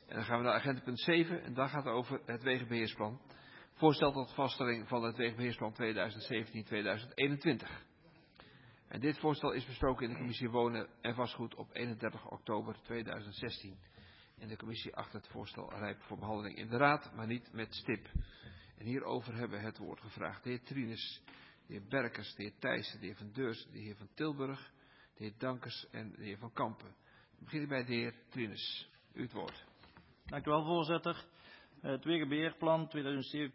En dan gaan we naar agenda punt 7 en dan gaat het over het wegenbeheersplan. Voorstel tot vaststelling van het wegenbeheersplan 2017-2021. En dit voorstel is besproken in de commissie Wonen en Vastgoed op 31 oktober 2016. En de commissie acht het voorstel rijp voor behandeling in de raad, maar niet met stip. En hierover hebben we het woord gevraagd de heer Trienes, de heer Berkers, de heer Thijssen, de heer Van Deursen, de heer Van Tilburg, de heer Dankers en de heer Van Kampen. We beginnen bij de heer Trienes. U het woord. Dank u wel, voorzitter. Het wegenbeheerplan 2017-2021.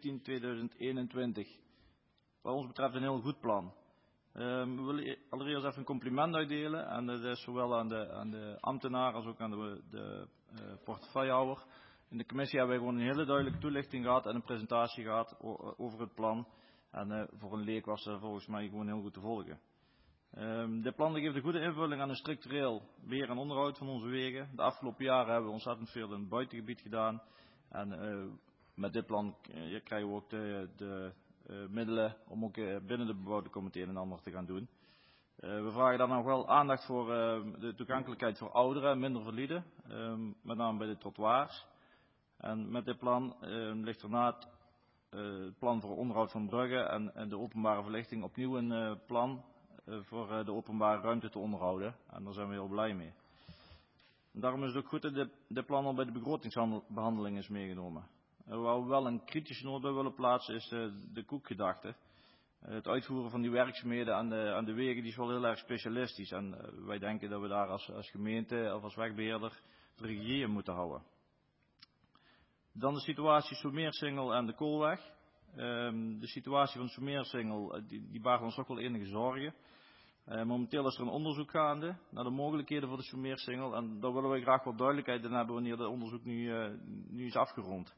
Wat ons betreft een heel goed plan. We willen allereerst even een compliment uitdelen. En dat is zowel aan de ambtenaar als ook aan de portefeuillehouder. In de commissie hebben wij gewoon een hele duidelijke toelichting gehad en een presentatie gehad over het plan. En voor een leek was dat volgens mij gewoon heel goed te volgen. Dit plan geeft een goede invulling aan een structureel beheer en onderhoud van onze wegen. De afgelopen jaren hebben we ontzettend veel in het buitengebied gedaan. En met dit plan krijgen we ook de middelen om ook binnen de bebouwde kom het een en ander te gaan doen. We vragen dan nog wel aandacht voor de toegankelijkheid voor ouderen en minder valide. Met name bij de trottoirs. En met dit plan ligt er na het plan voor onderhoud van bruggen en de openbare verlichting opnieuw een plan voor de openbare ruimte te onderhouden. En daar zijn we heel blij mee. En daarom is het ook goed dat dit plan al bij de begrotingsbehandeling is meegenomen. Waar we wel een kritische noot bij willen plaatsen is de koekgedachte. Het uitvoeren van die werkzaamheden aan de wegen die is wel heel erg specialistisch. En wij denken dat we daar als gemeente of als wegbeheerder de regie in moeten houden. Dan de situatie Soemeersingel en de Koolweg. De situatie van Soemeersingel die baart ons toch wel enige zorgen. Momenteel is er een onderzoek gaande naar de mogelijkheden voor de Soemeersingel. En daar willen we graag wat duidelijkheid in hebben wanneer het onderzoek nu is afgerond.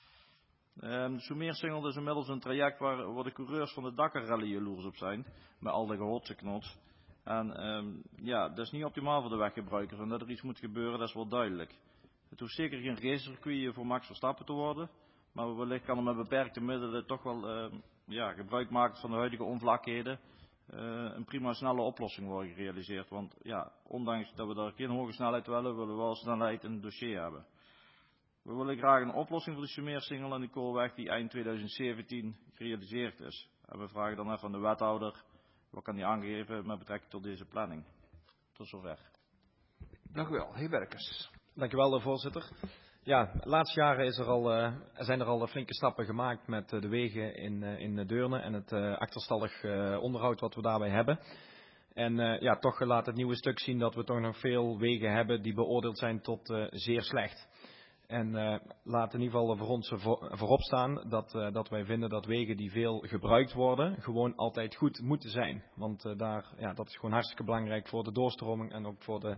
De Soemeersingel is inmiddels een traject waar de coureurs van de Dakar-rally jaloers op zijn. Met al de gehotseknots. En dat is niet optimaal voor de weggebruikers. En dat er iets moet gebeuren, dat is wel duidelijk. Het hoeft zeker geen racecircuit voor Max Verstappen te worden. Maar wellicht kan er met beperkte middelen toch wel gebruik maken van de huidige onvlakheden. Een prima snelle oplossing worden gerealiseerd. Want ondanks dat we daar geen hoge snelheid willen we wel snelheid in het dossier hebben. We willen graag een oplossing voor de Soemeersingel en de Koolweg die eind 2017 gerealiseerd is. En we vragen dan even aan de wethouder, wat kan hij aangeven met betrekking tot deze planning. Tot zover. Dank u wel, heer Berkers. Dank u wel, voorzitter. Ja, de laatste jaren zijn er al flinke stappen gemaakt met de wegen in Deurne en het achterstallig onderhoud wat we daarbij hebben. En toch laat het nieuwe stuk zien dat we toch nog veel wegen hebben die beoordeeld zijn tot zeer slecht. En laat in ieder geval voor ons voorop staan dat wij vinden dat wegen die veel gebruikt worden gewoon altijd goed moeten zijn. Want dat is gewoon hartstikke belangrijk voor de doorstroming en ook voor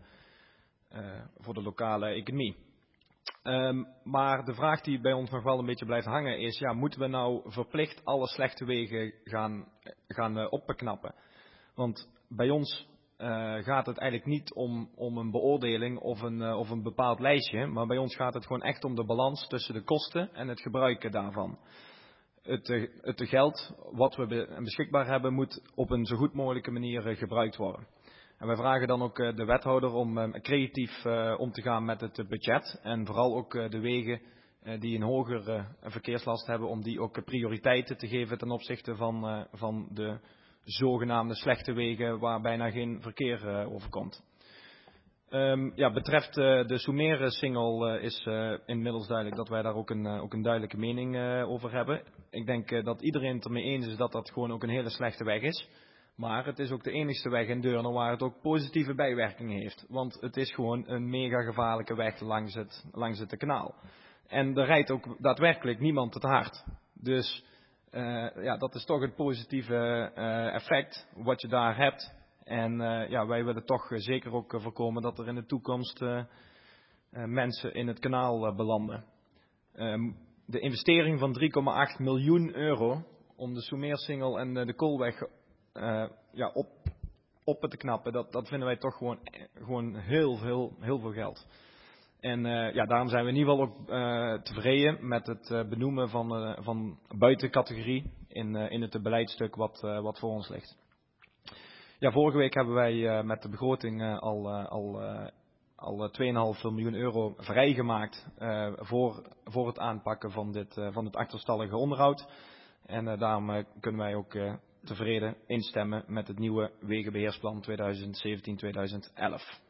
de lokale economie. Maar de vraag die bij ons nog wel een beetje blijft hangen is, moeten we nou verplicht alle slechte wegen gaan opknappen? Want bij ons gaat het eigenlijk niet om een beoordeling of een bepaald lijstje, maar bij ons gaat het gewoon echt om de balans tussen de kosten en het gebruiken daarvan. Het geld wat we beschikbaar hebben moet op een zo goed mogelijke manier gebruikt worden. En wij vragen dan ook de wethouder om creatief om te gaan met het budget en vooral ook de wegen die een hogere verkeerslast hebben, om die ook prioriteiten te geven ten opzichte van de zogenaamde slechte wegen waar bijna geen verkeer overkomt. Betreft de Soemeersingel is inmiddels duidelijk dat wij daar ook een duidelijke mening over hebben. Ik denk dat iedereen het ermee eens is dat dat gewoon ook een hele slechte weg is. Maar het is ook de enigste weg in Deurne waar het ook positieve bijwerkingen heeft. Want het is gewoon een mega gevaarlijke weg langs het kanaal. En er rijdt ook daadwerkelijk niemand te hard. Dus dat is toch het positieve effect wat je daar hebt. En wij willen toch zeker ook voorkomen dat er in de toekomst mensen in het kanaal belanden. De investering van €3,8 miljoen om de Soemeersingel en de Koolweg op te knappen, dat vinden wij toch gewoon heel veel geld. En daarom zijn we in ieder geval ook tevreden met het benoemen van buitencategorie in het beleidstuk wat voor ons ligt. Ja, vorige week hebben wij met de begroting al al 2,5 miljoen euro vrijgemaakt voor het aanpakken van het achterstallige onderhoud. En daarom kunnen wij ook tevreden instemmen met het nieuwe Wegenbeheersplan 2017-2011.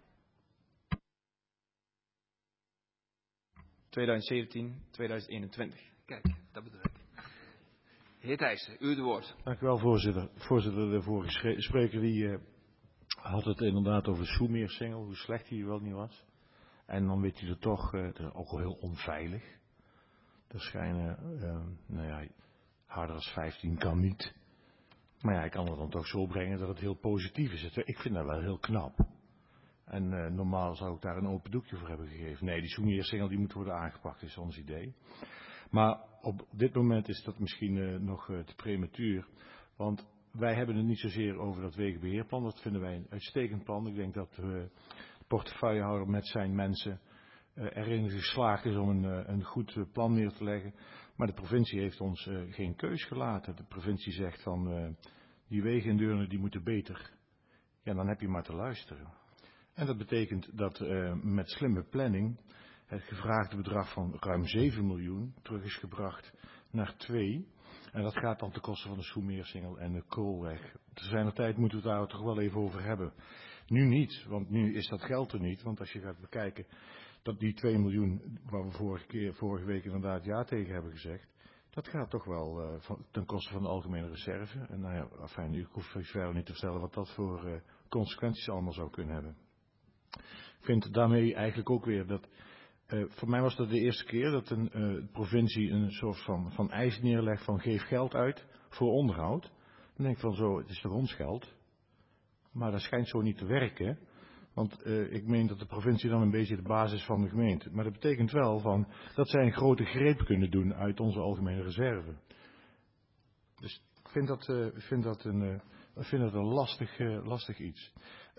2017-2021. Kijk, dat bedoel ik. Heer Thijssen, u het woord. Dank u wel, voorzitter. Voorzitter, de vorige spreker die had het inderdaad over Soemeersingel, hoe slecht hij wel niet was. En dan weet hij er toch, dat is ook wel heel onveilig. Er schijnen, harder dan 15 kan niet. Maar ja, hij kan het dan toch zo brengen dat het heel positief is. Ik vind dat wel heel knap. En normaal zou ik daar een open doekje voor hebben gegeven. Nee, die Soemeersingel die moet worden aangepakt, is ons idee. Maar op dit moment is dat misschien nog te prematuur. Want wij hebben het niet zozeer over dat wegenbeheerplan. Dat vinden wij een uitstekend plan. Ik denk dat de portefeuillehouder met zijn mensen erin geslaagd is om een goed plan neer te leggen. Maar de provincie heeft ons geen keus gelaten. De provincie zegt van die wegen in Deurne die moeten beter. Ja, dan heb je maar te luisteren. En dat betekent dat met slimme planning het gevraagde bedrag van ruim 7 miljoen terug is gebracht naar 2. En dat gaat dan ten koste van de Soemeersingel en de Koolweg. Te zijner tijd moeten we het daar toch wel even over hebben. Nu niet, want nu is dat geld er niet. Want als je gaat bekijken dat die 2 miljoen waar we vorige week inderdaad ja tegen hebben gezegd. Dat gaat toch wel ten koste van de algemene reserve. En nou ja, afijn, ik hoef verder niet te vertellen wat dat voor consequenties allemaal zou kunnen hebben. Ik vind daarmee eigenlijk ook weer dat, voor mij was dat de eerste keer dat een provincie een soort van eis neerlegt van geef geld uit voor onderhoud. Dan denk ik van zo, het is toch ons geld? Maar dat schijnt zo niet te werken. Want ik meen dat de provincie dan een beetje de basis is van de gemeente. Maar dat betekent wel dat zij een grote greep kunnen doen uit onze algemene reserve. Dus ik vind dat een lastig iets.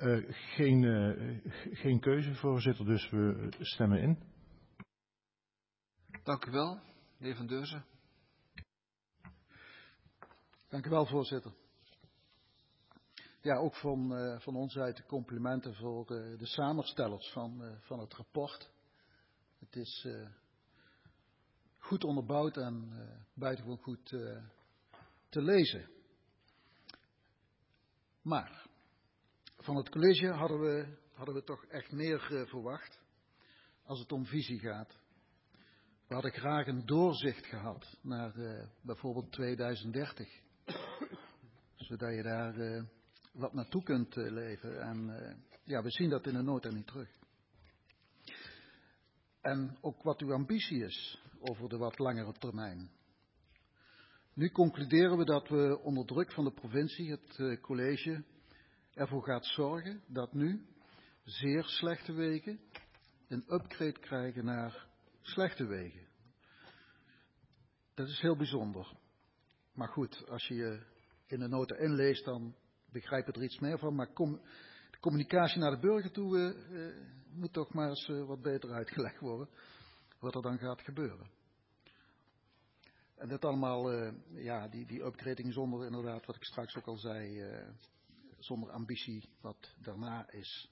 Geen keuze, voorzitter, dus we stemmen in. Dank u wel, meneer Van Deurzen. Dank u wel, voorzitter. Ja, ook van ons uit de complimenten voor de samenstellers van het rapport. Het is goed onderbouwd en buitengewoon goed te lezen. Maar van het college hadden we toch echt meer verwacht als het om visie gaat. We hadden graag een doorzicht gehad naar bijvoorbeeld 2030. Zodat je daar wat naartoe kunt leven. En we zien dat in de nota niet terug. En ook wat uw ambitie is over de wat langere termijn. Nu concluderen we dat we onder druk van de provincie, het college, ervoor gaat zorgen dat nu zeer slechte wegen een upgrade krijgen naar slechte wegen. Dat is heel bijzonder. Maar goed, als je je in de nota inleest, dan begrijp je er iets meer van. Maar de communicatie naar de burger toe moet toch maar eens wat beter uitgelegd worden. Wat er dan gaat gebeuren. En dat allemaal, die upgrading zonder inderdaad, wat ik straks ook al zei, zonder ambitie wat daarna is.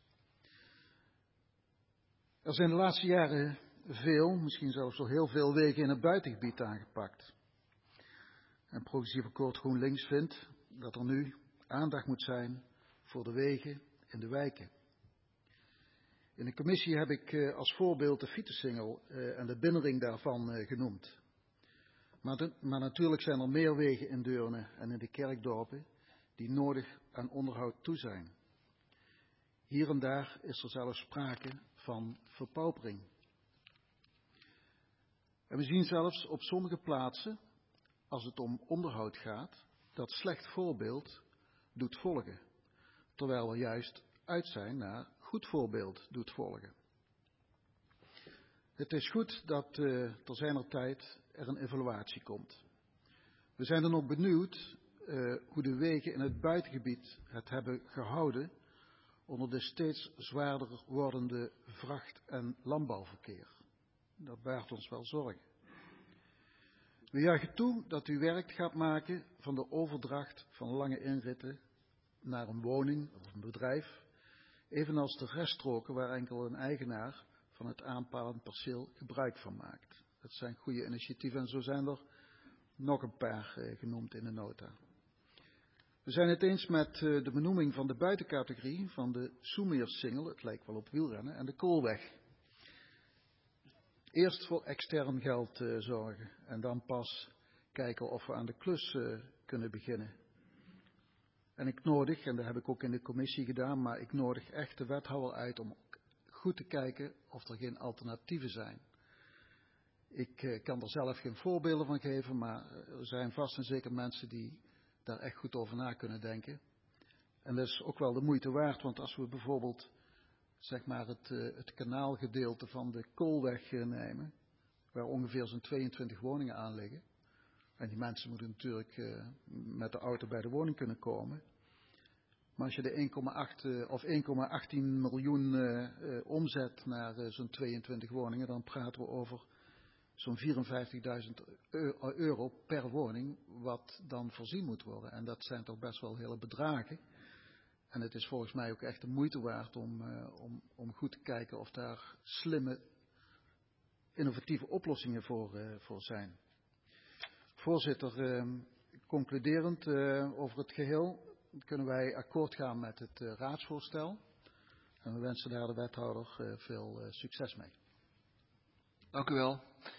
Er zijn de laatste jaren veel, misschien zelfs wel heel veel wegen in het buitengebied aangepakt. En Progressief Akkoord GroenLinks vindt dat er nu aandacht moet zijn voor de wegen in de wijken. In de commissie heb ik als voorbeeld de Fietensingel en de binnenring daarvan genoemd. Maar natuurlijk zijn er meer wegen in Deurne en in de kerkdorpen die nodig aan onderhoud toe zijn. Hier en daar is er zelfs sprake van verpaupering. En we zien zelfs op sommige plaatsen, als het om onderhoud gaat, dat slecht voorbeeld doet volgen. Terwijl we juist uit zijn naar goed voorbeeld doet volgen. Het is goed dat ter zijner tijd er een evaluatie komt. We zijn dan ook benieuwd hoe de wegen in het buitengebied het hebben gehouden onder de steeds zwaarder wordende vracht- en landbouwverkeer. Dat baart ons wel zorgen. We juichen toe dat u werk gaat maken van de overdracht van lange inritten naar een woning of een bedrijf Evenals de reststroken waar enkel een eigenaar van het aanpalend perceel gebruik van maakt. Dat zijn goede initiatieven en zo zijn er nog een paar genoemd in de nota. We zijn het eens met de benoeming van de buitencategorie van de Soemeersingel, het lijkt wel op wielrennen, en de Koolweg. Eerst voor extern geld zorgen en dan pas kijken of we aan de klus kunnen beginnen. En ik nodig, en dat heb ik ook in de commissie gedaan, maar ik nodig echt de wethouder uit om goed te kijken of er geen alternatieven zijn. Ik kan er zelf geen voorbeelden van geven, maar er zijn vast en zeker mensen die daar echt goed over na kunnen denken. En dat is ook wel de moeite waard, want als we bijvoorbeeld zeg maar het kanaalgedeelte van de Koolweg nemen, waar ongeveer zo'n 22 woningen aan liggen, en die mensen moeten natuurlijk met de auto bij de woning kunnen komen. Maar als je de 1,8 of 1,18 miljoen omzet naar zo'n 22 woningen, dan praten we over zo'n €54.000 per woning, wat dan voorzien moet worden. En dat zijn toch best wel hele bedragen. En het is volgens mij ook echt de moeite waard om goed te kijken of daar slimme, innovatieve oplossingen voor zijn. Voorzitter, concluderend over het geheel kunnen wij akkoord gaan met het raadsvoorstel. En we wensen daar de wethouder veel succes mee. Dank u wel.